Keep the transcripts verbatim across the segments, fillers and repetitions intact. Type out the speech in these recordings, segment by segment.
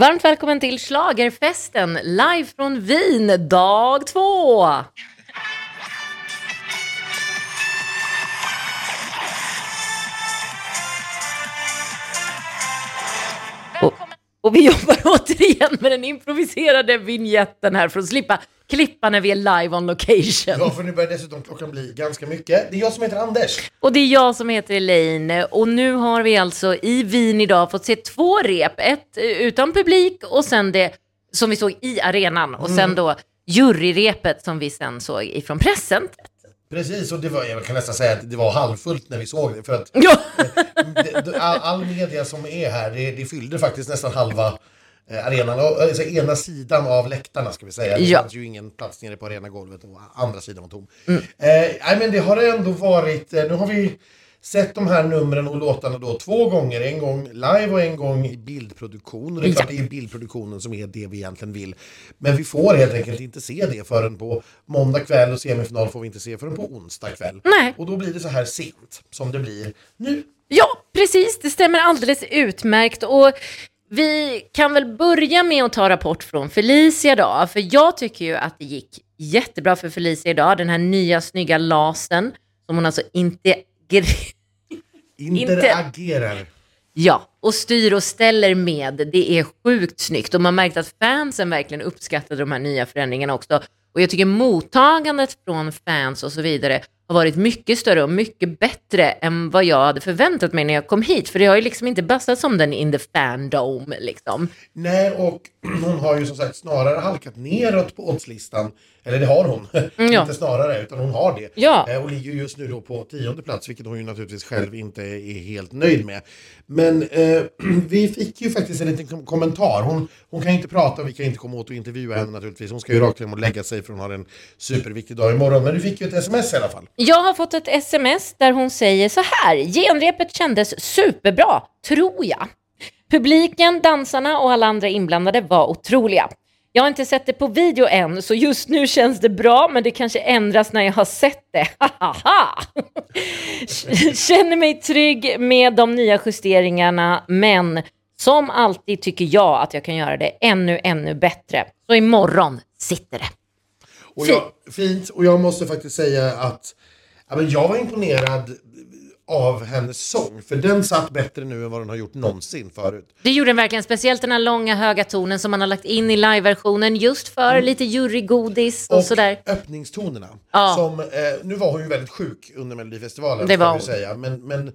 Varmt välkommen till Schlagerfesten, live från Wien, dag två. Och, och vi jobbar återigen med den improviserade vignetten här för att slippa klippa när vi är live on location. Ja, för nu börjar dessutom klockan bli ganska mycket. Det är jag som heter Anders. Och det är jag som heter Elaine. Och nu har vi alltså i Wien idag fått se två rep. Ett utan publik och sen det som vi såg i arenan. Och sen då juryrepet som vi sen såg ifrån pressen. Precis, och det var, jag kan nästan säga att det var halvfullt när vi såg det. För att ja. det, all, all media som är här, det, det fyllde faktiskt nästan halva eh, arenan. Och, alltså, ena sidan av läktarna ska vi säga. Det ja. fanns ju ingen plats nere på arenagolvet och andra sidan var tom. Mm. Eh, nej, men det har ändå varit, eh, nu har vi sett de här numren och låtarna då två gånger. En gång live och en gång i bildproduktion. Och det är klart det är bildproduktionen som är det vi egentligen vill. Men vi får helt enkelt inte se det förrän på måndag kväll, och semifinal får vi inte se förrän på onsdag kväll. Nej. Och då blir det så här sent som det blir nu. Ja, precis. Det stämmer alldeles utmärkt. Och vi kan väl börja med att ta rapport från Felicia då. För jag tycker ju att det gick jättebra för Felicia idag. Den här nya snygga lasen som hon alltså inte... Interagerar. Ja, och styr och ställer med. Det är sjukt snyggt. Och man märkte att fansen verkligen uppskattade de här nya förändringarna också. Och jag tycker mottagandet från fans och så vidare har varit mycket större och mycket bättre än vad jag hade förväntat mig när jag kom hit. För det har ju liksom inte bastat som den in the fandom liksom. Nej, och hon har ju som sagt snarare halkat neråt på oddslistan. Eller det har hon. Mm, ja. Inte snarare, utan hon har det. Ja. Eh, och ligger just nu då på tionde plats, vilket hon ju naturligtvis själv inte är helt nöjd med. Men eh, vi fick ju faktiskt en liten kommentar. Hon, hon kan inte prata och vi kan inte komma åt och intervjua henne naturligtvis. Hon ska ju rakt hem och lägga sig för hon har en superviktig dag imorgon. Men du fick ju ett sms i alla fall. Jag har fått ett sms där hon säger så här: genrepet kändes superbra, tror jag. Publiken, dansarna och alla andra inblandade var otroliga. Jag har inte sett det på video än, så just nu känns det bra, men det kanske ändras när jag har sett det. Känner mig trygg med de nya justeringarna, men som alltid tycker jag att jag kan göra det ännu, ännu bättre. Så imorgon sitter det. Och jag, fint, och jag måste faktiskt säga att ja, men jag var imponerad av hennes sång, för den satt bättre nu än vad den har gjort någonsin förut. Det gjorde den verkligen, speciellt den här långa höga tonen som man har lagt in i live-versionen just för mm. lite jurygodis och, och sådär. Och öppningstonerna. Ja. Som, eh, nu var hon ju väldigt sjuk under Melodifestivalen, det var vi säga. Men, men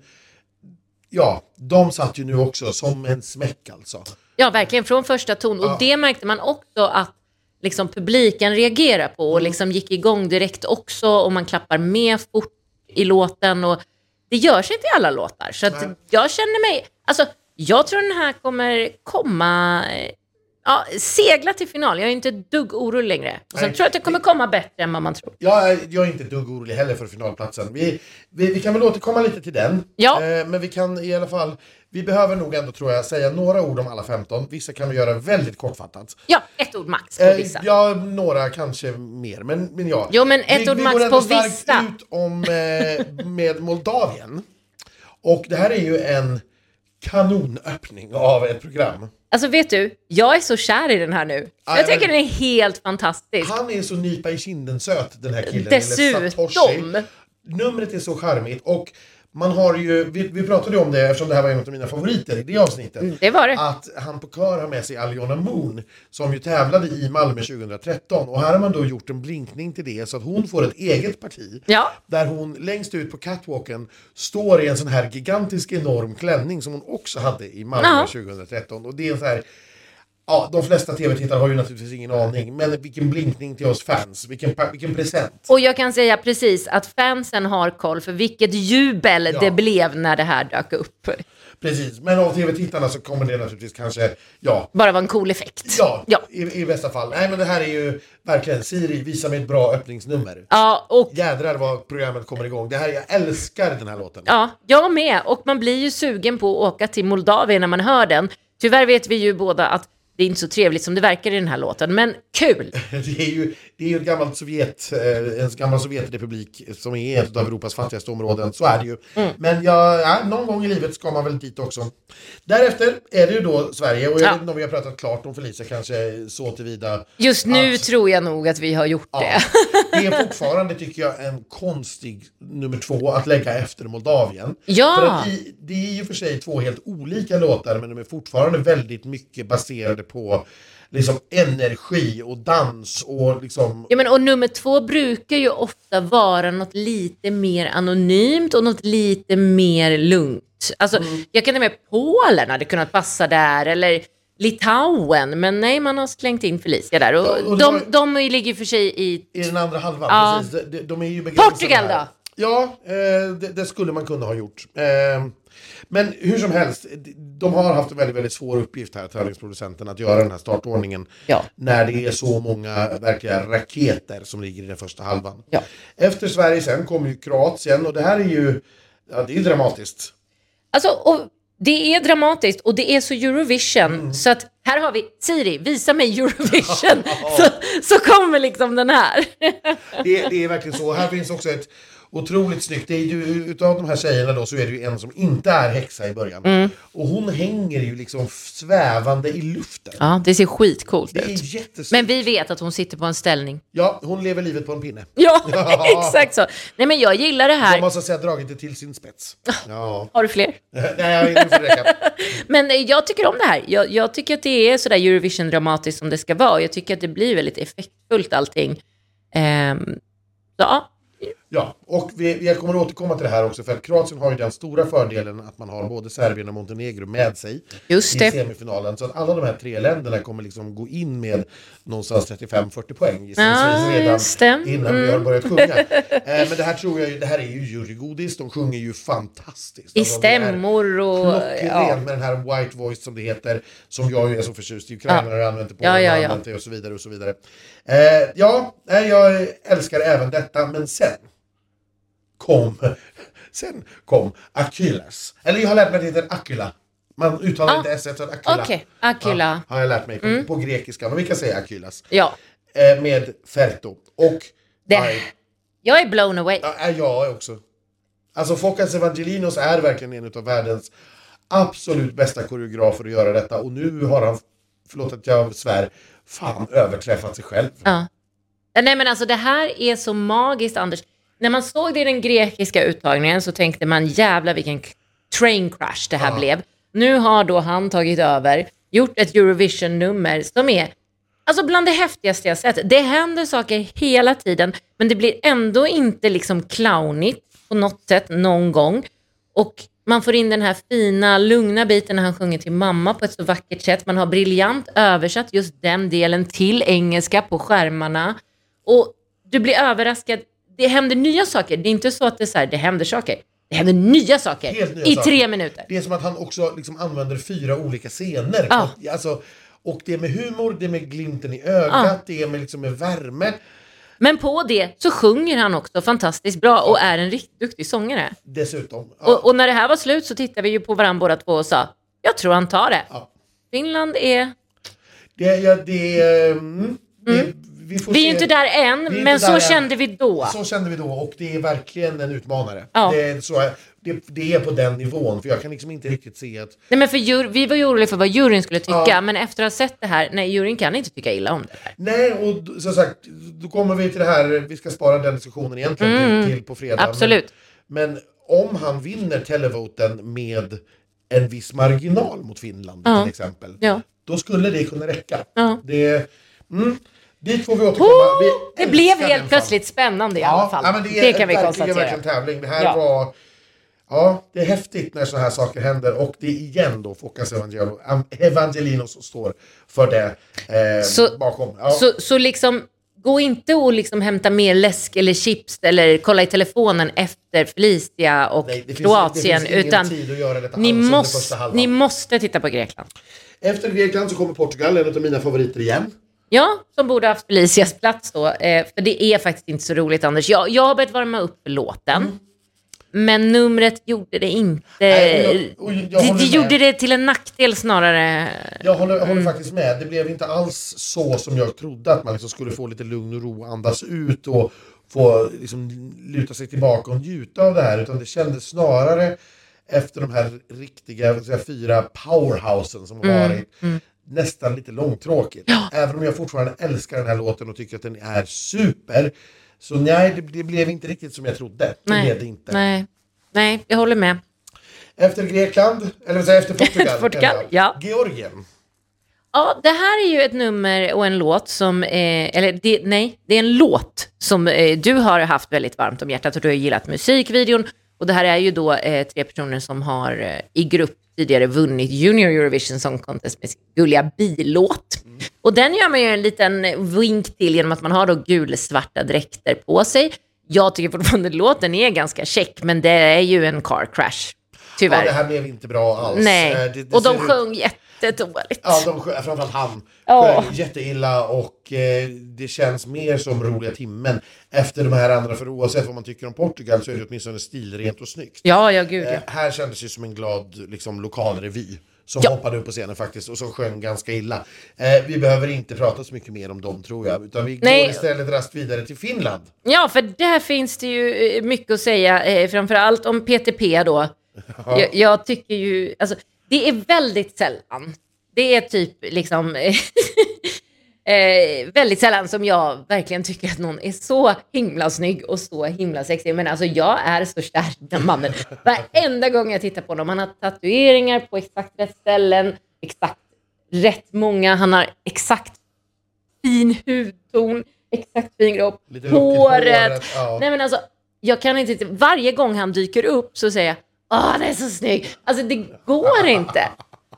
ja, de satt ju nu också som en smäck alltså. Ja, verkligen, från första ton. Och ja. Det märkte man också att liksom publiken reagerar på och liksom gick igång direkt också, och man klappar med fort i låten, och det görs inte i alla låtar. Så att jag känner mig... Alltså, jag tror den här kommer komma... Ja, segla till final. Jag är inte ett dugg orolig längre. Och sen tror jag att det kommer komma bättre än vad man tror. Jag, jag är inte ett dugg orolig heller för finalplatsen. Vi, vi, vi kan väl återkomma lite till den. Ja. Eh, men vi kan i alla fall... Vi behöver nog ändå, tror jag, säga några ord om alla femton. Vissa kan vi göra väldigt kortfattat. Ja, ett ord max på vissa. Eh, ja, några kanske mer. Men, men ja. Jo, men ett vi, ord vi max på vissa. Vi går ut om eh, med Moldavien. Och det här är ju en kanonöppning av ett program. Alltså vet du, jag är så kär i den här nu. Ah, jag tycker men, den är helt fantastisk. Han är så nypa i kinden söt, den här killen. Dessutom. Numret är så charmigt, och man har ju, vi, vi pratade ju om det eftersom det här var en av mina favoriter i det avsnittet. Mm, det var det. Att han på kör har med sig Aljona Moon, som ju tävlade i Malmö tjugohundratretton. Och här har man då gjort en blinkning till det så att hon får ett eget parti. Ja. Där hon längst ut på catwalken står i en sån här gigantisk enorm klänning som hon också hade i Malmö ja. tjugohundratretton. Och det är en så här... Ja, de flesta tv-tittare har ju naturligtvis ingen aning. Men vilken blinkning till oss fans. Vilken, vilken present. Och jag kan säga precis att fansen har koll för vilket jubel ja. det blev när det här dök upp. Precis, men av tv-tittarna så kommer det naturligtvis kanske, ja. Bara vara en cool effekt. Ja, ja. I, i bästa fall. Nej, men det här är ju verkligen, Siri visar mig ett bra öppningsnummer. Ja, och... Jädrar vad programmet kommer igång. Det här, jag älskar den här låten. Ja, jag med. Och man blir ju sugen på att åka till Moldavien när man hör den. Tyvärr vet vi ju båda att det är inte så trevligt som det verkar i den här låten, men kul! Det är ju, det är ju ett gammalt Sovjet, en gammal Sovjetrepublik som är ett av Europas fattigaste områden, så är det ju. Mm. Men ja, ja, någon gång i livet ska man väl dit också. Därefter är det ju då Sverige, och jag ja. vet inte om vi har pratat klart om Felicia kanske så tillvida. Just nu att, tror jag nog att vi har gjort ja, det. Det är fortfarande, tycker jag, en konstig nummer två att lägga efter Moldavien. Ja! För att i, det är ju för sig två helt olika låtar, men de är fortfarande väldigt mycket baserade på liksom energi och dans och liksom... Ja, men och nummer två brukar ju ofta vara något lite mer anonymt och något lite mer lugnt. Alltså, mm. jag kan inte med Polen hade kunnat passa där, eller Litauen, men nej, man har slängt in Felicia där. Och, ja, och de, var... de ligger för sig i... I den andra halvan, ja. precis. De, de är ju Portugal då? Ja, eh, det, det skulle man kunna ha gjort. Eh, men hur som helst, de har haft en väldigt, väldigt svår uppgift här, tävlingsproducenten, att göra den här startordningen. Ja. När det är så många verkliga raketer som ligger i den första halvan. Ja. Efter Sverige sen kommer ju Kroatien, och det här är ju, ja, det är dramatiskt. Alltså, och det är dramatiskt och det är så Eurovision, mm. så att här har vi, Siri, visa mig Eurovision, så, så kommer liksom den här. det, det är verkligen så. Här finns också ett otroligt snyggt, det är ju, utav de här tjejerna då, så är det ju en som inte är häxa i början. Mm. Och hon hänger ju liksom svävande i luften. Ja, det ser skitcoolt det ut. Är jättesnyggt. Men vi vet att hon sitter på en ställning. Ja, hon lever livet på en pinne. Ja, exakt så. Nej, men jag gillar det här. De måste säga dragit det till sin spets. Ja. Har du fler? Nej, jag får räcka. Men jag tycker om det här. Jag, jag tycker att det är sådär Eurovision-dramatiskt som det ska vara. Jag tycker att det blir väldigt effektfullt allting. Ehm, ja. Ja, och vi, vi kommer att återkomma till det här också, för att Kroatien har ju den stora fördelen att man har både Serbien och Montenegro med sig Just i det. semifinalen. Så att alla de här tre länderna kommer liksom gå in med någonstans trettiofem fyrtio poäng ja, redan innan mm. vi har börjat sjunga. eh, men det här tror jag, det här är ju jurygodis, de sjunger ju fantastiskt. I alltså, stämmor och... Ja. Med den här white voice som det heter, som jag ju är så förtjust i. Ukraina har ja. använt det på ja, ja, ja. använt det och så vidare och så vidare. Eh, ja, jag älskar även detta, men sen kom, sen kom Akylas. Eller jag har lärt mig att det heter Akyla. Man uttalar ah. inte S utan Akyla. Okej, okay. Akyla. Ja, har jag lärt mig på, mm. på grekiska, men vi kan säga Akylas. Ja. Eh, med Ferto. Och det, aj, jag är blown away. Ja, jag också. Alltså Fokas Evangelinos är verkligen en av världens absolut bästa koreografer att göra detta. Och nu har han, förlåt att jag svär, fan överträffat sig själv. Ja. Nej, men alltså det här är så magiskt, Anders. När man såg det i den grekiska uttagningen så tänkte man, jävla vilken train crash det här ja. blev. Nu har då han tagit över, gjort ett Eurovision-nummer som är alltså bland det häftigaste jag sett. Det händer saker hela tiden, men det blir ändå inte liksom clownigt på något sätt någon gång. Och man får in den här fina, lugna biten när han sjunger till mamma på ett så vackert sätt. Man har briljant översatt just den delen till engelska på skärmarna. Och du blir överraskad. Det händer nya saker. Det är inte så att det är så här, det händer saker. Det händer nya saker nya i saker. tre minuter. Det är som att han också liksom använder fyra olika scener. Ja. Alltså, och det är med humor, det är med glimten i ögat, ja. det är med, liksom med värme. Men på det så sjunger han också fantastiskt bra och är en riktigt duktig sångare. Dessutom. Ja. Och, och när det här var slut så tittade vi ju på varandra båda två och sa, jag tror han tar det. Ja. Finland är... Det, ja, det, mm, det mm. Vi, vi är ju inte där än, men där så än. kände vi då. Så kände vi då, och det är verkligen en utmanare. Ja. Det, är så, det, det är på den nivån, för jag kan liksom inte riktigt se att... Nej, men för jur, vi var ju oroliga för vad juryn skulle tycka, ja. men efter att ha sett det här, nej, juryn kan inte tycka illa om det här. Nej, och som sagt, då kommer vi till det här, vi ska spara den diskussionen egentligen mm. till, till på fredag. Absolut. Men, men om han vinner televoten med en viss marginal mot Finland ja. till exempel, ja. då skulle det kunna räcka. Ja. Det... Mm. Dit får vi återkomma. Oh, vi det blev helt plötsligt spännande i ja, alla fall. Ja, men det, är det kan vi verkligen, konstatera. Verkligen tävling. Det här ja. var... Ja, det är häftigt när så här saker händer. Och det är igen då Fokas Evangelinos som står för det eh, så, bakom. Ja. Så, så liksom, gå inte och liksom hämta mer läsk eller chips eller kolla i telefonen efter Felicia och Nej, det Kroatien. Finns, det finns utan tid att göra detta ni, måste, ni måste titta på Grekland. Efter Grekland så kommer Portugal, en av mina favoriter igen. Ja, som borde ha haft Felicias plats då. Eh, för det är faktiskt inte så roligt, Anders. Jag, jag har börjat varma upp för låten. Mm. Men numret gjorde det inte. Nej, jag, jag, jag det det gjorde det till en nackdel snarare. Jag håller, jag håller mm. faktiskt med. Det blev inte alls så som jag trodde, att man liksom skulle få lite lugn och ro, andas ut och få liksom luta sig tillbaka och njuta av det här. Utan det kändes snarare efter de här riktiga säga, fyra powerhousen som har mm. varit Mm. nästan lite långtråkigt. Ja. Även om jag fortfarande älskar den här låten och tycker att den är super. Så nej, det, det blev inte riktigt som jag trodde. Det nej. blev det inte. Nej. nej, jag håller med. Efter Grekland, eller säga efter Portugal. Portugal ja. Georgien. Ja, det här är ju ett nummer och en låt som, eh, eller det, nej, det är en låt som eh, du har haft väldigt varmt om hjärtat och du har gillat musikvideon. Och det här är ju då eh, tre personer som har eh, i grupp tidigare vunnit Junior Eurovision Song Contest med sin gulliga bilåt. Mm. Och den gör man ju en liten vink till genom att man har då gulsvarta dräkter på sig. Jag tycker fortfarande låten är ganska check, men det är ju en car crash. Tyvärr. Ja, det här blev inte bra alls. Nej, det, det och de ut... sjöng jättedåligt. Ja, de sjöng, framförallt han ja. sjöng jätteilla och eh, det känns mer som roliga timmen efter de här andra, för oavsett vad man tycker om Portugal så är det åtminstone stilrent och snyggt. Ja, ja, gud ja. Eh, här kändes det som en glad liksom, lokal revy som ja. hoppade upp på scenen faktiskt och som sjöng ganska illa. Eh, vi behöver inte prata så mycket mer om dem tror jag, utan vi Nej. går istället rast vidare till Finland. Ja, för där finns det ju mycket att säga, eh, framförallt om P T P då. Ja. Jag, jag tycker ju, alltså, det är väldigt sällan. Det är typ liksom eh, väldigt sällan som jag verkligen tycker att någon är så himla snygg och så himla sexig. Men alltså jag är så kär i den mannen. Varenda gång jag tittar på honom. Han har tatueringar på exakt rätt ställen. Exakt rätt många. Han har exakt fin hudton. Exakt fin kropp. Lite håret. håret ja. Nej men alltså, jag kan inte, varje gång han dyker upp så säger jag, åh han är så snygg. Alltså det går inte.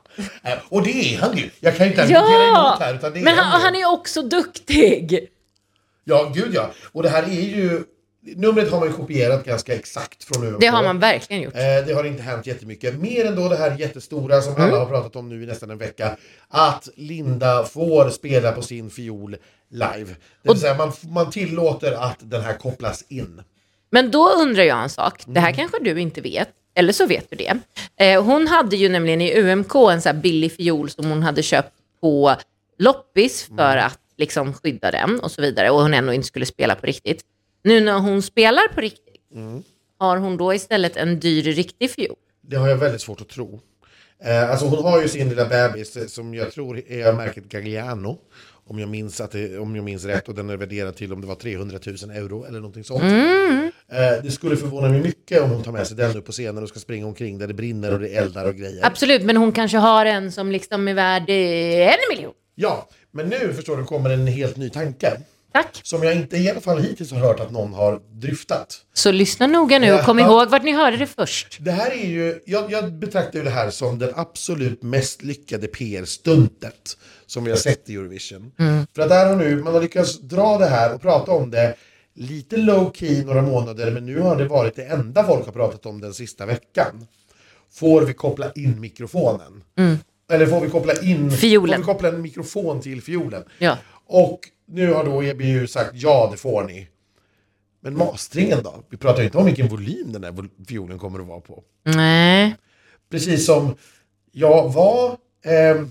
Och det är han ju. Jag kan inte argumentera ja, emot här. Utan det är men han, han, han är också duktig. Ja, gud ja. Och det här är ju... Numret har man ju kopierat ganska exakt från U M K. Det har man verkligen gjort. Eh, det har inte hänt jättemycket. Mer än då det här jättestora som Mm. alla har pratat om nu i nästan en vecka. Att Linda får spela på sin fiol live. Det vill Och, säga man, man tillåter att den här kopplas in. Men då undrar jag en sak. Det här kanske du inte vet. Eller så vet du det. Eh, hon hade ju nämligen i U M K en så här billig fiol som hon hade köpt på loppis för mm. att liksom skydda den och så vidare. Och hon ändå inte skulle spela på riktigt. Nu när hon spelar på riktigt, mm. har hon då istället en dyr riktig fiol? Det har jag väldigt svårt att tro. Eh, alltså hon har ju sin lilla bebis som jag tror är märket Gagliano. Om jag minns, att det, om jag minns rätt, och den är värderad till om det var trehundratusen euro eller någonting sånt. Mm. Eh, det skulle förvåna mig mycket om hon tar med sig den upp på scenen och ska springa omkring där det brinner och det eldar och grejer. Absolut, men hon kanske har en som liksom är värd en miljon. Ja, men nu förstår du kommer en helt ny tanke. Tack. Som jag inte i alla fall hittills har hört att någon har dryftat. Så lyssna noga nu och kom ihåg vart ni hörde det först. Det här är ju, jag, jag betraktar ju det här som den absolut mest lyckade P R-stuntet som vi har sett i Eurovision. Mm. För att där har nu, man har lyckats dra det här och prata om det lite low-key några månader, men nu har det varit det enda folk har pratat om den sista veckan. Får vi koppla in mikrofonen? Mm. Eller får vi koppla in fiolen? Får vi koppla en mikrofon till fiolen? Ja. Och nu har då E B U sagt ja, det får ni. Men mastringen då? Vi pratar ju inte om vilken volym den här fiolen kommer att vara på. Nej. Precis som, ja, var, eh,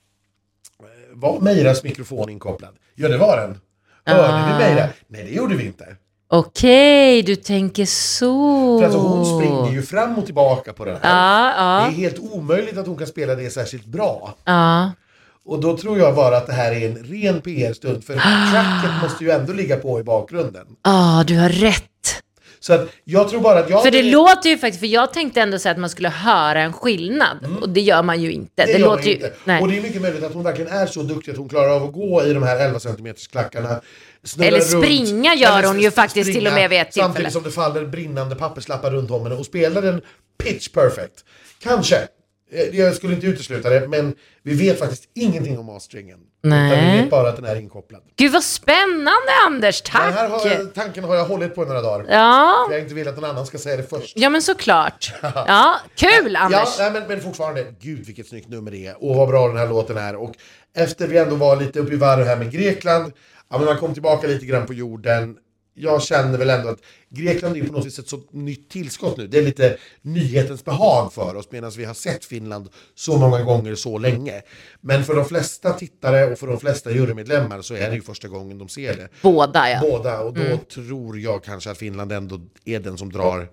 var Meiras mikrofon inkopplad? Ja, det var den. Hörde ah. vi Meira? Nej, det gjorde vi inte. Okej, du tänker så. För alltså hon springer ju fram och tillbaka på den här. Ah, ah. Det är helt omöjligt att hon kan spela det särskilt bra. Ja. Och då tror jag bara att det här är en ren P R-stund. För ah. tracket måste ju ändå ligga på i bakgrunden. Ja, ah, du har rätt. Så att jag tror bara att jag... För det är... låter ju faktiskt... För jag tänkte ändå säga att man skulle höra en skillnad. Mm. Och det gör man ju inte. Det, det gör låter man ju inte. Nej. Och det är mycket möjligt att hon verkligen är så duktig att hon klarar av att gå i de här elva centimeters klackarna. Eller springa runt. Gör hon Eller ju faktiskt springa, till och med vid ett tillfälle. Samtidigt som det faller brinnande papperslappar runt om henne. Och spelar den pitch perfect. Kanske. Jag skulle inte utesluta det, men vi vet faktiskt ingenting om masteringen. Nej. Vi vet bara att den är inkopplad. Gud vad spännande, Anders, tack! Den här har jag, tanken har jag hållit på i några dagar. Ja. För jag inte vill att någon annan ska säga det först. Ja, men såklart. Ja, kul, Anders. Ja, men, men fortfarande, gud vilket snyggt nummer det är. Och vad bra den här låten är. Och efter vi ändå var lite uppe i varv här med Grekland, ja, men man kom tillbaka lite grann på jorden. jag känner väl ändå att Grekland är på något vis ett så nytt tillskott nu. Det är lite nyhetens behag för oss medan vi har sett Finland så många gånger så länge. Men för de flesta tittare och för de flesta jurymedlemmar så är det ju första gången de ser det. Båda, ja. Båda, och då mm. tror jag kanske att Finland ändå är den som drar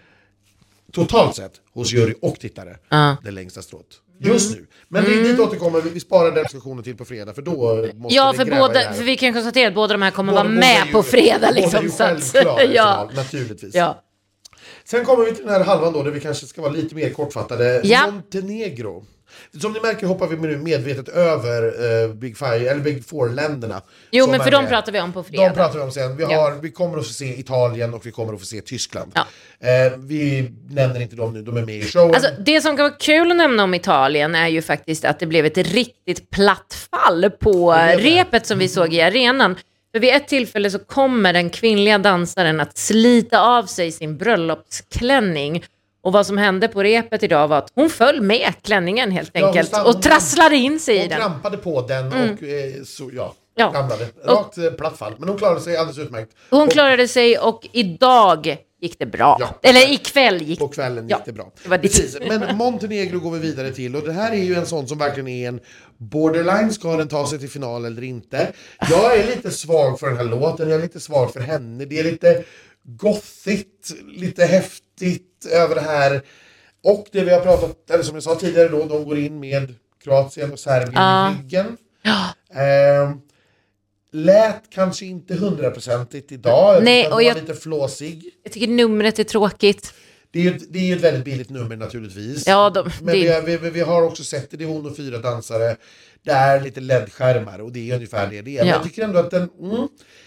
totalt sett hos jury och tittare uh. det längsta strået. Just nu. Men mm. dit återkommer vi, vi sparar den diskussionen till på fredag för då måste ja, vi för gräva båda, för vi kan konstatera att båda de här kommer båda, vara med ju, på fredag liksom. Båda är ju självklara, ja. naturligtvis. Ja. Sen kommer vi till den här halvan då där vi kanske ska vara lite mer kortfattade. Ja. Montenegro. Som ni märker hoppar vi nu medvetet över uh, Big Five eller Big Four-länderna. Jo, men för de pratar vi om på fredag. De pratar vi om sen. Vi, har, ja. vi kommer att få se Italien och vi kommer att få se Tyskland. Ja. Uh, vi nämner inte dem nu, de är med i showen. Alltså, det som kan vara kul att nämna om Italien är ju faktiskt att det blev ett riktigt platt fall på repet som vi såg i arenan. För vid ett tillfälle så kommer den kvinnliga dansaren att slita av sig sin bröllopsklänning. Och vad som hände på repet idag var att hon föll med klänningen helt ja, enkelt. Stann, och trasslade in sig hon i den. Hon trampade på den mm. och eh, så, ja, ja. ramlade. Rakt och, platt fall. Men hon klarade sig alldeles utmärkt. Hon och, klarade sig och idag gick det bra. Ja, Eller ikväll gick på kvällen gick ja, det bra. Det var precis. Men Montenegro går vi vidare till. Och det här är ju en sån som verkligen är en borderline. Ska den ta sig till final eller inte? Jag är lite svag för den här låten. Jag är lite svag för henne. Det är lite gothigt, lite häftigt över det här. Och det vi har pratat, eller som jag sa tidigare då, de går in med Kroatien och Serbien uh. i ryggen. Ja. Eh, lät kanske inte hundraprocentigt idag. Nej, och var jag, lite flåsig. Jag tycker numret är tråkigt. Det är ju det är ju ett väldigt billigt nummer naturligtvis. Ja, de, Men det... vi, vi, vi har också sett det, det är hon och fyra dansare. Det är lite L E D-skärmar och det är ungefär det det är. Ja. Men jag tycker ändå att den... Mm,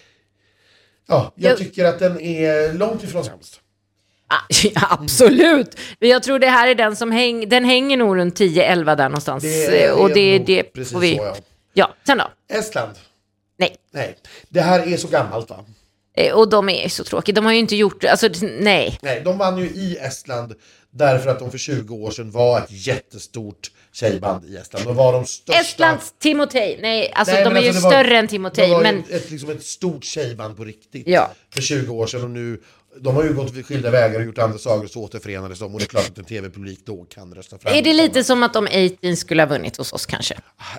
ja, jag, jag tycker att den är långt ifrån sämst. Ja, absolut. Men jag tror det här är den som häng, den hänger nog runt tio elva där någonstans. Det är, och det är det precis får vi. Så, ja. Ja, sen då? Estland. Nej. Nej. Det här är så gammalt va? Och de är så tråkiga. De har ju inte gjort, alltså nej. Nej, de vann ju i Estland därför att de för tjugo år sedan var ett jättestort tjejband i Estland. De var de största... Estlands Timotej. Nej, alltså Nej, de är alltså, ju var, större än Timotej. De var men... ett, liksom ett stort tjejband på riktigt ja. för tjugo år sedan och nu... De har ju gått vid skilda vägar och gjort andra sagor så återförenades de och det är klart att en tv-publik då kan rösta fram. Är det lite som att de arton skulle ha vunnit hos oss kanske?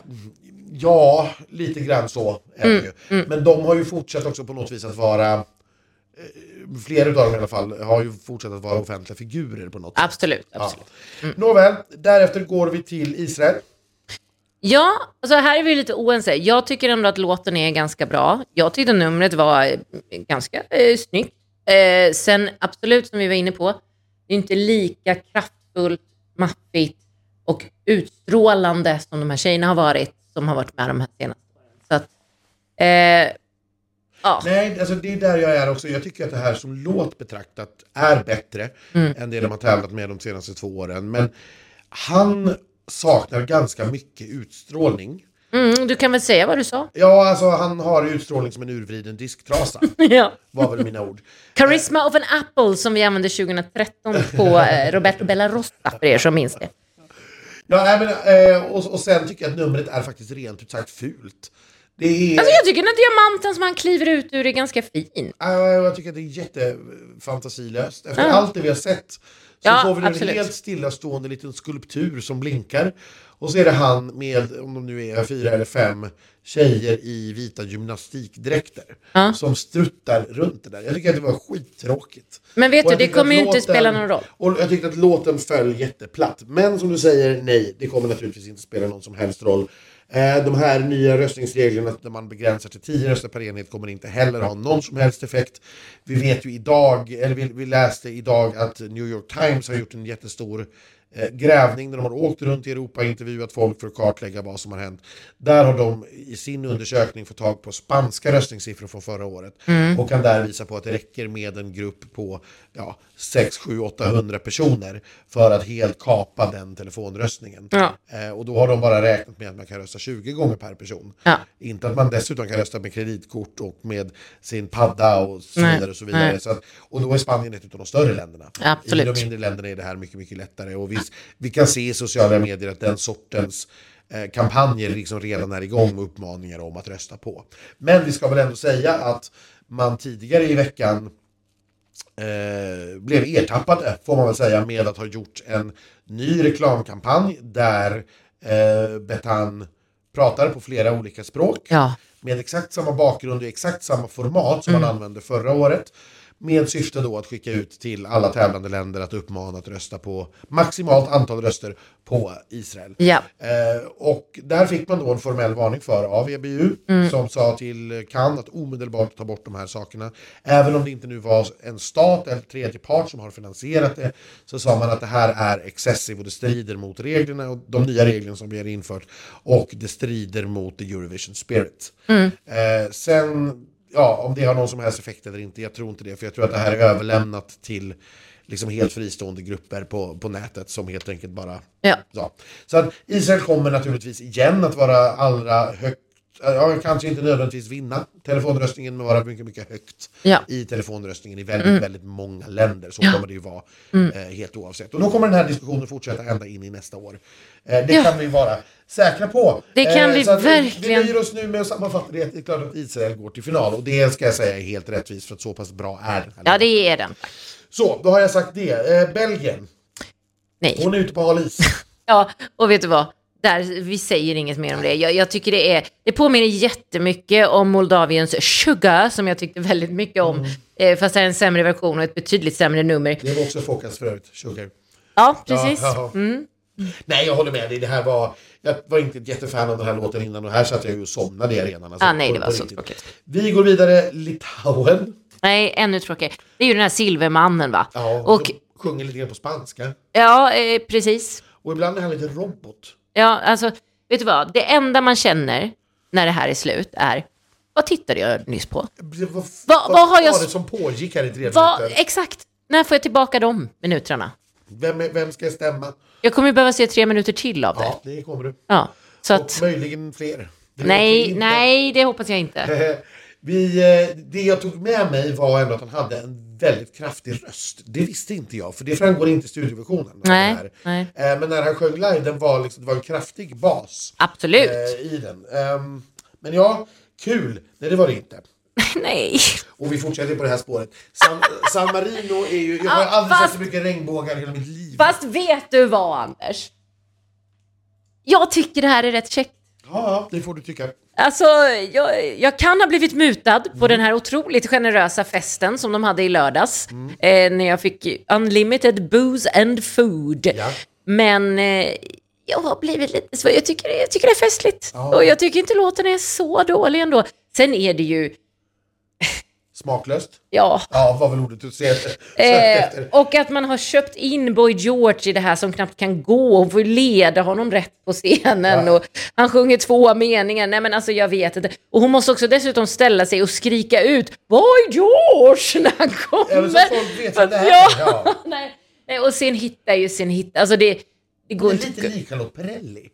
Ja, lite grann så är mm, det ju. Mm. Men de har ju fortsatt också på något vis att vara... Flera av dem i alla fall har ju fortsatt att vara offentliga figurer på något absolut, sätt. Absolut. Ja. Mm. Nåväl, därefter går vi till Israel. Ja, alltså här är vi lite oense. Jag tycker ändå att låten är ganska bra. Jag tyckte numret var ganska eh, snyggt. Eh, sen absolut som vi var inne på, det är inte lika kraftfullt, maffigt och utstrålande som de här tjejerna har varit, som har varit med de här senaste åren. Så att, eh, ja. Nej, alltså det är där jag är också. Jag tycker att det här som låt betraktat är bättre mm. än det de har tävlat med de senaste två åren. Men han saknar ganska mycket utstrålning. Mm, du kan väl säga vad du sa? Ja, alltså han har utstrålning som en urvriden disktrasa. Ja. Var väl mina ord. Charisma eh. of an apple som vi använde tjugohundratretton på eh, Roberto Bellarossa, för er som minns det. Ja, men, eh, och, och sen tycker jag att numret är faktiskt rent ut sagt fult. Det är... Alltså jag tycker att diamanten som han kliver ut ur är ganska fin. Uh, jag tycker att det är jättefantasilöst. Efter uh. allt det vi har sett så ja, får vi absolut. en helt stillastående liten skulptur som blinkar. Och så är det han med, om de nu är fyra eller fem tjejer i vita gymnastikdräkter uh. som struttar runt det där. Jag tycker att det var skittråkigt. Men vet du, det kommer ju låten, inte spela någon roll. Och jag tyckte att låten föll jätteplatt. Men som du säger, nej, det kommer naturligtvis inte spela någon som helst roll. De här nya röstningsreglerna där man begränsar till tio röster per enhet kommer inte heller ha någon som helst effekt. Vi vet ju idag, eller vi, vi läste idag att New York Times har gjort en jättestor eh, grävning där de har åkt runt i Europa och intervjuat folk för att kartlägga vad som har hänt. Där har de i sin undersökning fått tag på spanska röstningssiffror från förra året mm. och kan där visa på att det räcker med en grupp på ja, sex, sju, åttahundra personer för att helt kapa den telefonröstningen. Ja. Eh, och då har de bara räknat med att man kan rösta tjugo gånger per person. Ja. Inte att man dessutom kan rösta med kreditkort och med sin padda och så vidare. Och, så vidare. Så att, och då är Spanien ett av de större länderna. Absolut. I de mindre länderna är det här mycket, mycket lättare. Och vi, vi kan se i sociala medier att den sortens eh, kampanjer liksom redan är igång med uppmaningar om att rösta på. Men vi ska väl ändå säga att man tidigare i veckan eh, blev ertappade, får man väl säga, med att ha gjort en ny reklamkampanj där eh, Bethan pratar på flera olika språk. Ja. Med exakt samma bakgrund och exakt samma format som mm. man använde förra året. Med syfte då att skicka ut till alla tävlande länder att uppmana att rösta på maximalt antal röster på Israel. Ja. Eh, och där fick man då en formell varning för av E B U mm. som sa till Cannes att omedelbart ta bort de här sakerna. Även om det inte nu var en stat eller tredje part som har finansierat det, så sa man att det här är excessive och det strider mot reglerna och de nya reglerna som vi har infört, och det strider mot the Eurovision Spirit. Mm. Eh, sen Ja, om det har någon som helst effekt eller inte, jag tror inte det. För jag tror att det här är överlämnat till liksom helt fristående grupper på, på nätet som helt enkelt bara... Ja. Ja. Så att Israel kommer naturligtvis igen att vara allra högt... Ja, kanske inte nödvändigtvis vinna telefonröstningen, men vara mycket, mycket högt ja. i telefonröstningen i väldigt, mm. väldigt många länder. Så ja. kommer det ju vara mm. eh, helt oavsett. Och då kommer den här diskussionen fortsätta ända in i nästa år. Eh, det ja. kan vi vara säkra på. Det kan eh, vi så verkligen. Vi nöjer oss nu med att sammanfatta det. Det är klart att Israel går till final. Och det ska jag säga är helt rättvist, för att så pass bra är den. Ja, det är den. Så, då har jag sagt det. Eh, Belgien. Nej. Hon är ute på hal is. Ja, och vet du vad? Där, vi säger inget mer om det. Jag, jag tycker det är, det påminner jättemycket om Moldaviens Sugar, som jag tyckte väldigt mycket om. Mm. Eh, fast det är en sämre version och ett betydligt sämre nummer. Det var också Fokas för övrigt, Sugar. Ja, precis. Ja, ja. Mm. Nej, jag håller med dig. Det här var, jag var inte ett jättefan av den här låten innan, och här satt jag ju och somnade i arenan. Alltså, ah, nej, det var så tråkigt. Vi går vidare, Litauen. Nej, ännu tråkigt. Det är ju den här silvermannen, va? Ja, och sjunger lite grann på spanska. Ja, eh, precis. Och ibland är han lite robot. Ja, alltså, vet du vad? Det enda man känner när det här är slut är: vad tittade jag nyss på? Vad, vad, vad, vad har jag... det som pågick här i tre vad, minuter? Exakt. När får jag tillbaka de minuterna? Vem, vem ska jag stämma? Jag kommer ju behöva se tre minuter till av det. Ja, det kommer du. Ja, så och att... möjligen fler. Det nej, nej, det hoppas jag inte. Vi, det jag tog med mig var ändå att han hade en väldigt kraftig röst. Det visste inte jag, för det framgår inte i studioversionen. Nej, nej. Men när han sjöng live, den var liksom, det var en kraftig bas. Absolut. I den. Men ja, kul. Nej, det var det inte. Nej. Och vi fortsätter på det här spåret. San, San Marino är ju... Jag har ja, aldrig fast, sett så mycket regnbågar i hela mitt liv. Fast vet du vad, Anders? Jag tycker det här är rätt käckt. Ja, det får du tycka. Alltså, jag, jag kan ha blivit mutad på mm. den här otroligt generösa festen som de hade i lördags. Mm. Eh, när jag fick unlimited booze and food. Ja. Men eh, jag har blivit lite svår. Jag tycker, jag tycker det är festligt. Ja. Och jag tycker inte låten är så dålig ändå. Sen är det ju... Smaklöst? Ja. Ja, vad väl ordet du ser eh, och att man har köpt in Boy George i det här som knappt kan gå och får leda honom rätt på scenen. Ja. Och han sjunger två meningar. Nej, men alltså jag vet inte. Och hon måste också dessutom ställa sig och skrika ut Boy George när han kommer. Ja, men så folk vet att det här ja. ja. Nej. Nej, och sen hittar ju sin hit. Alltså det, det går inte. Lite lika Charlotte Perrelli.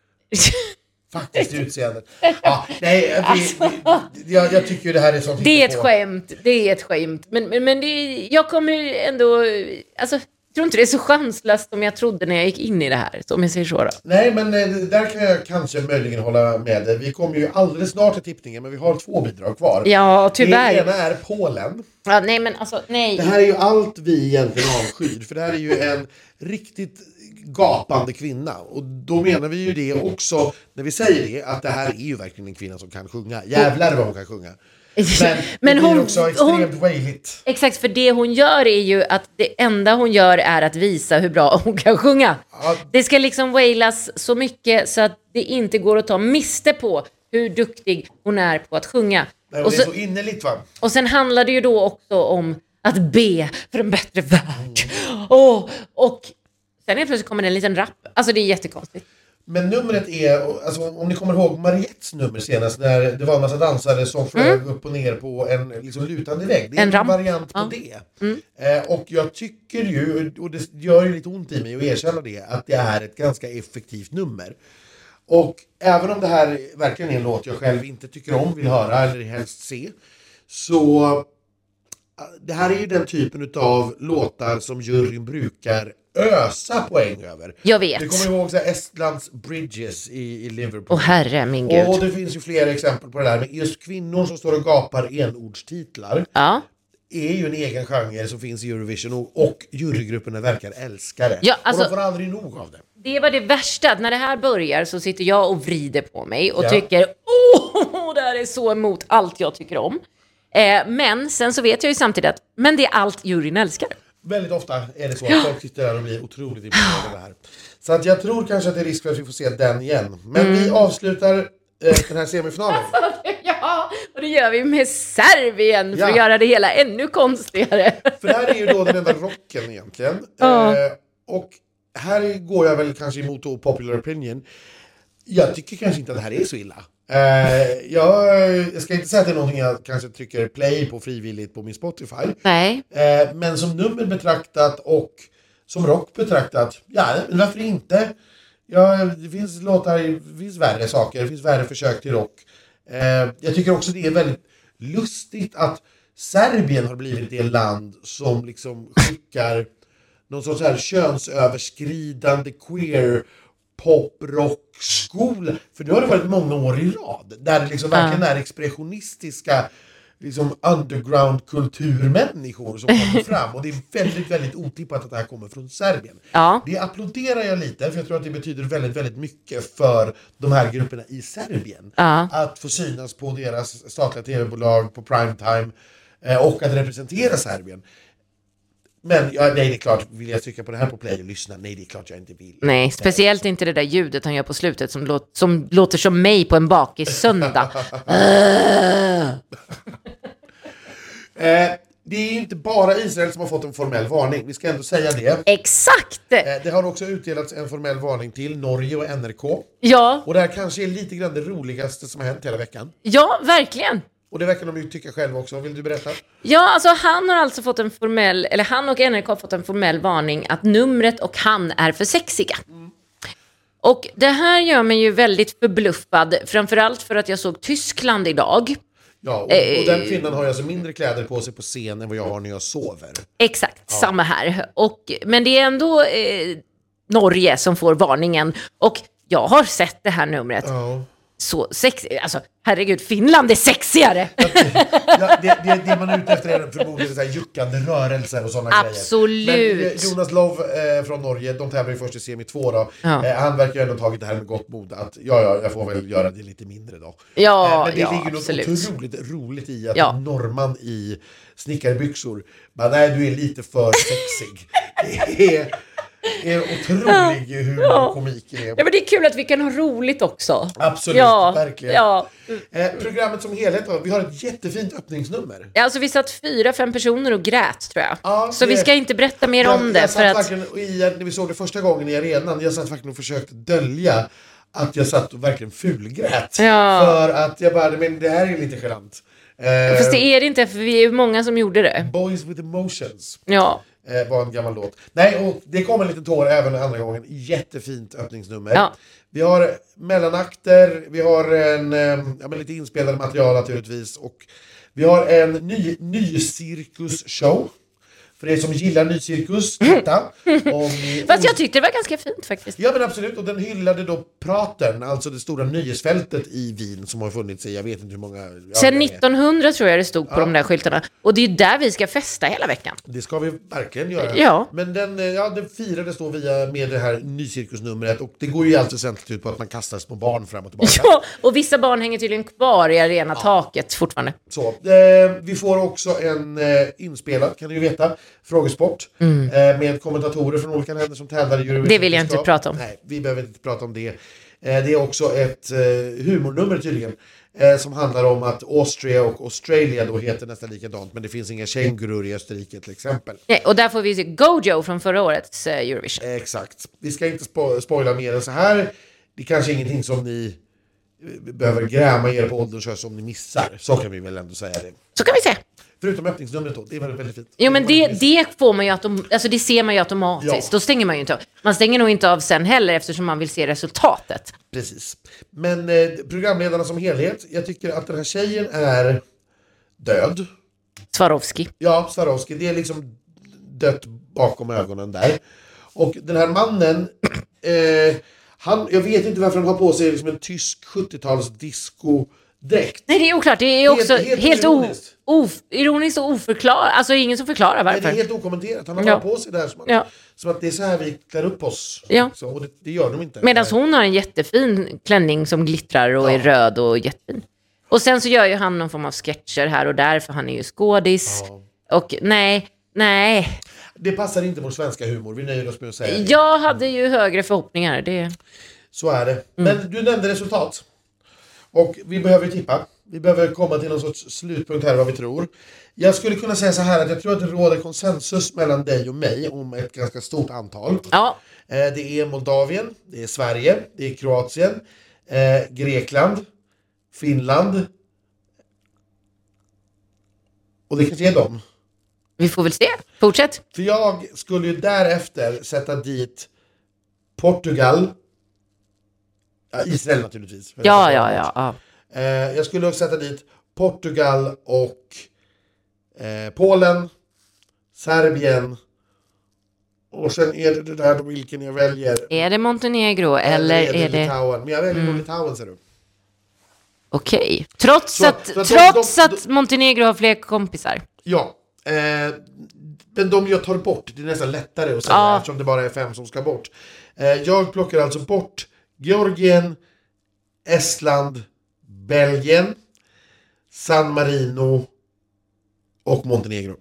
Faktiskt utseendet. Ja, nej, vi, alltså, vi, jag, jag tycker det här är sånt. Det är ett på. skämt. Det är ett skämt. Men, men, men det, jag kommer ändå... Alltså, jag tror inte det är så chanslöst som jag trodde när jag gick in i det här. Om jag säger så då. Nej, men där kan jag kanske möjligen hålla med dig. Vi kommer ju alldeles snart till tippningen, men vi har två bidrag kvar. Ja, tyvärr. Det ena är Polen. Ja, nej, men alltså, nej. Det här är ju allt vi egentligen avskyr. För det här är ju en riktigt gapande kvinna. Och då menar vi ju det också, när vi säger det, att det här är ju verkligen en kvinna som kan sjunga. Jävlar vad hon kan sjunga. Men, men hon, också extremt wailigt. Exakt, för det hon gör är ju att det enda hon gör är att visa hur bra hon kan sjunga. Ja. Det ska liksom wailas så mycket så att det inte går att ta miste på hur duktig hon är på att sjunga. Nej, och, och det är så, så innerligt, va? Och sen handlar det ju då också om att be för en bättre värld. Mm. Och, och sen är plötsligt kommer det en liten rap. Alltså det är jättekonstigt. Men numret är, alltså, om ni kommer ihåg Mariettes nummer senast, när det var en massa dansare som flög mm. upp och ner på en liksom lutande vägg. Det är en, en variant på ja. det. Mm. Eh, och jag tycker ju, och det gör ju lite ont i mig att erkänna det, att det är ett ganska effektivt nummer. Och även om det här verkligen är en låt jag själv inte tycker om, vill höra eller helst se, så det här är ju den typen av låtar som juryn brukar ösa poäng över. Jag vet. Du kommer ihåg så här, Estlands Bridges i, i Liverpool. Åh herre, min gud. Och det finns ju flera exempel på det där. Men just kvinnor som står och gapar enordstitlar Ja. är ju en egen genre som finns i Eurovision. Och, och jurygrupperna verkar älska det. Ja, alltså, och de får aldrig nog av det. Det var det värsta. När det här börjar så sitter jag och vrider på mig och Ja. tycker åh, det här är så emot allt jag tycker om. Eh, men sen så vet jag ju samtidigt att men det är allt juryn älskar. Väldigt ofta är det så att folk sitter där och blir otroligt imponerade av det här. Så att jag tror kanske att det är risk för att vi får se den igen. Men mm. vi avslutar eh, den här semifinalen. Ja, och det gör vi med Serbien för Ja. att göra det hela ännu konstigare. För det här är ju då den enda rocken egentligen. Ja. Eh, och här går jag väl kanske emot popular opinion. Jag tycker kanske inte att det här är så illa. Uh, jag, jag ska inte säga att det är någonting jag kanske trycker play på frivilligt på min Spotify. Nej. Uh, men som nummer betraktat och som rock betraktat, ja, varför inte? Ja, det finns låtar, det finns värre saker, det finns värre försök till rock. Uh, jag tycker också det är väldigt lustigt att Serbien har blivit det land som liksom skickar någon sorts här könsöverskridande queer pop, rock, skola. För det har det varit många år i rad. Där det liksom verkligen är expressionistiska liksom underground kulturmänniskor som kommer fram. Och det är väldigt, väldigt otippat att det här kommer från Serbien. Ja. Det applåderar jag lite, för jag tror att det betyder väldigt, väldigt mycket för de här grupperna i Serbien. Ja. Att få synas på deras statliga tv-bolag, på primetime och att representera Serbien. Men ja, nej, det är klart, vill jag trycka på det här på play och lyssna? Nej, det är klart jag inte vill. Nej, speciellt inte det där ljudet han gör på slutet som, låt, som låter som mig på en bakis söndag. eh, det är inte bara Israel som har fått en formell varning. Vi ska ändå säga det. Exakt! Eh, det har också utdelats en formell varning till Norge och N R K. Ja. Och det här kanske är lite grann det roligaste som har hänt hela veckan. Ja, verkligen. Och det verkar de ju tycka själva också. Vill du berätta? Ja, alltså han har alltså fått en formell, eller han och N R K har fått en formell varning att numret och han är för sexiga. Mm. Och det här gör mig ju väldigt förbluffad, framförallt för att jag såg Tyskland idag. Ja, och, och den kvinnan har ju alltså mindre kläder på sig på scen än vad jag har när jag sover. Exakt, ja. Samma här. Och, men det är ändå eh, Norge som får varningen. Och jag har sett det här numret. Ja. Så sexigt, alltså herregud, Finland är sexigare. Ja, det, det, det man är ute efter är förmodligen så här juckande rörelser och sådana Absolut. grejer. Absolut. Jonas Love eh, från Norge, de tävlar ju först i semi två då. Ja. Eh, han verkar ju ändå ha tagit det här med gott mod att ja, ja, jag får väl göra det lite mindre då. Ja, eh, men det ja, ligger något absolut. otroligt roligt i att ja. en norrman i snickarbyxor bara, nej, du är lite för sexig. Det är... Det är otrolig ja. humor och komik i det. Ja, men det är kul att vi kan ha roligt också. Absolut, ja. verkligen. Ja. Eh, programmet som helhet då, vi har ett jättefint öppningsnummer. Ja, alltså vi satt fyra, fem personer och grät, tror jag. Ja, så det... vi ska inte berätta mer jag, om det. Jag för att... i, när vi såg det första gången i arenan, jag satt verkligen och försökte dölja att jag satt och verkligen fulgrät. Ja. För att jag bara, men det här är lite genant. Eh, Fast det är det inte, för vi är många som gjorde det. Boys with emotions. Ja. Eh, var en gammal låt. Nej, och det kom en liten tår även andra gången. Jättefint öppningsnummer. Ja. Vi har mellanakter, vi har en ja, men lite inspelade material naturligtvis. Och vi har en ny, ny cirkusshow. För er som gillar ny cirkus, titta. Om ni... Fast jag tyckte det var ganska fint faktiskt. Ja, men absolut. Och den hyllade då Pratern, alltså det stora nöjesfältet i Wien som har funnits i, jag vet inte hur många... Sen nittonhundra tror jag det stod på ja. de där skyltarna. Och det är ju där vi ska festa hela veckan. Det ska vi verkligen göra. Ja. Men den, ja, den firades då via med det här nycirkusnumret. Och det går ju alltid väsentligt ut på att man kastar små barn fram och tillbaka. Ja, och vissa barn hänger tydligen kvar i arena ja. taket fortfarande. Så, eh, vi får också en eh, inspelad, kan du ju veta, frågesport mm. eh, med kommentatorer från olika länder som tävlar i Eurovision. Det vill jag inte prata om. Nej, vi behöver inte prata om det. Eh, det är också ett eh, humornummer tydligen eh, som handlar om att Austria och Australia då heter nästan likadant, men det finns inga kängurur i Österrike till exempel. Nej, och där får vi se Gojo från förra årets eh, Eurovision. Eh, exakt. Vi ska inte spo- spoila mer än så här. Det är kanske ingenting som ni behöver gräma er på ålderns om ni missar. Så kan vi väl ändå säga det. Så kan vi se. Förutom öppningsnumret då, det är väldigt, väldigt fint. Jo, men det, det får man ju autom- alltså det ser man ju automatiskt. Ja. Då stänger man ju inte av. Man stänger nog inte av sen heller eftersom man vill se resultatet. Precis. Men eh, programledarna som helhet, jag tycker att den här tjejen är död. Swarovski. Ja, Swarovski. Det är liksom dött bakom ögonen där. Och den här mannen, eh, han, jag vet inte varför han har på sig liksom en tysk sjuttio-tals disco-dräkt. Nej, det är oklart. Det är också Helt- helt, helt ironiskt. O, o, ironiskt och oförklarat. Alltså ingen som förklarar Nej, varför. det är helt okommenterat. Han har Ja. bara på sig där som att, Ja. som att det är så här vi klär upp oss. Ja. Så, och det, det gör de inte. Medan hon har en jättefin klänning som glittrar och Ja. är röd och jättefin. Och sen så gör ju han någon form av sketcher här och där, för han är ju skådis. Ja. Och nej, nej. Det passar inte vår svenska humor. Vi nöjer oss med att säga det. Jag hade ju högre förhoppningar. Det... Så är det. Men du nämnde resultat. Och vi behöver tippa. Vi behöver komma till någon sorts slutpunkt här vad vi tror. Jag skulle kunna säga så här att jag tror att det råder konsensus mellan dig och mig om ett ganska stort antal. Ja, Eh, Det är Moldavien, det är Sverige, det är Kroatien, eh, Grekland, Finland. Och det kanske är dem. vi får väl se. Fortsätt. För jag skulle ju därefter sätta dit Portugal. Ja, Israel naturligtvis. Ja, ja, ja. ja. Eh, jag skulle också sätta dit Portugal och eh, Polen, Serbien. Och sen är det det där vilken jag väljer. Är det Montenegro eller är det... Litauen? Men jag väljer mm. Litauen, ser du. Okej. Trots, Så- att, så att de- trots de- att Montenegro har fler kompisar. Ja. Eh, men de jag tar bort, det är nästan lättare att säga Ja. eftersom det bara är fem som ska bort. Eh, jag plockar alltså bort Georgien, Estland, Belgien, San Marino och Montenegro.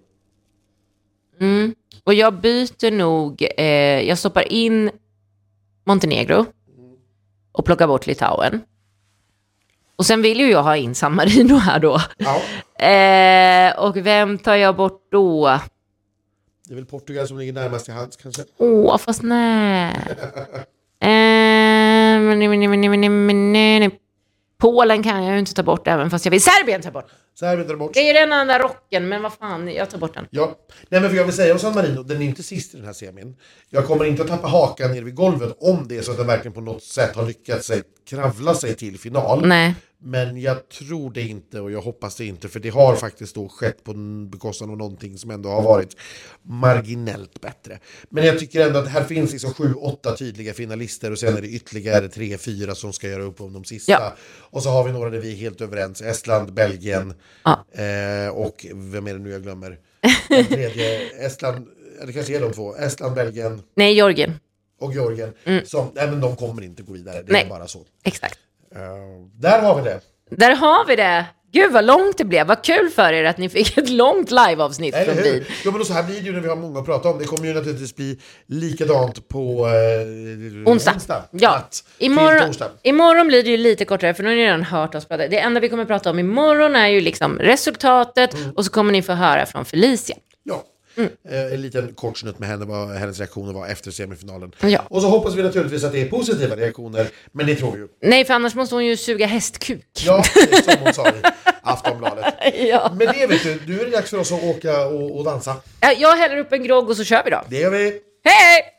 Mm. Och jag byter nog, eh, jag stoppar in Montenegro och plockar bort Litauen. Och sen vill ju jag ha in San Marino här då. Ja. Eh, och vem tar jag bort då? Det är väl Portugal som ligger närmast till hands kanske. Åh, fast nej. Eh, men, men, men, men, men, men, men. Polen kan jag ju inte ta bort, även fast jag vill Serbien ta bort. Serbien tar bort. Det är den andra rocken, men vad fan, jag tar bort den. Ja, nej men för jag vill säga om San Marino, den är inte sist i den här semin. Jag kommer inte att tappa hakan ner vid golvet om det är så att den verkligen på något sätt har lyckats sig, kravla sig till final. Nej. Men jag tror det inte och jag hoppas det inte, för det har faktiskt då skett på bekostnad av någonting som ändå har varit marginellt bättre. Men jag tycker ändå att här finns liksom sju, åtta tydliga finalister och sen är det ytterligare tre, fyra som ska göra upp om de sista. Ja. Och så har vi några där vi är helt överens. Estland, Belgien Ja. eh, och vem är det nu jag glömmer? Den tredje, Estland, det kanske är de två. Estland, Belgien Nej, Georgien. och Georgien. Mm. Som, nej men de kommer inte gå vidare, det Nej. är bara så. Exakt. Uh, där har vi det. Där har vi det. Gud vad långt det blev. Vad kul för er att ni fick ett långt liveavsnitt Eller från hur? vid. Ja, men så här blir det ju när vi har många att prata om. Det kommer ju naturligtvis bli likadant på eh, Onsdag. onsdag Ja. natt till Imorgon, torsdag. imorgon blir det ju lite kortare, för nu har ni redan hört oss prata. Det enda vi kommer prata om imorgon är ju liksom resultatet Mm. och så kommer ni få höra från Felicia. Ja. Mm. Eh, en liten kort snutt med henne, vad hennes reaktioner var efter semifinalen. Ja. Och så hoppas vi naturligtvis att det är positiva reaktioner, men det tror vi ju. Nej, för annars måste hon ju suga hästkuk. Ja, det är som hon sa i Aftonbladet. Ja. Men det vet du, nu är det dags för oss att åka och, och dansa. Ja, jag häller upp en grogg och så kör vi då. Det gör vi. Hej!